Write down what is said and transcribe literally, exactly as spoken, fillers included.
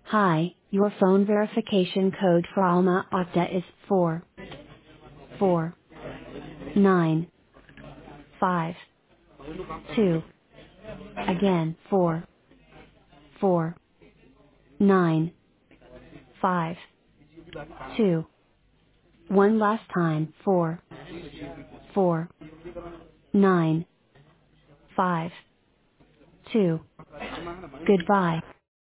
Hi, your phone verification code for Alma Ata is four four nine five two. Again, four four nine five two. One last time, four four nine five two. Goodbye.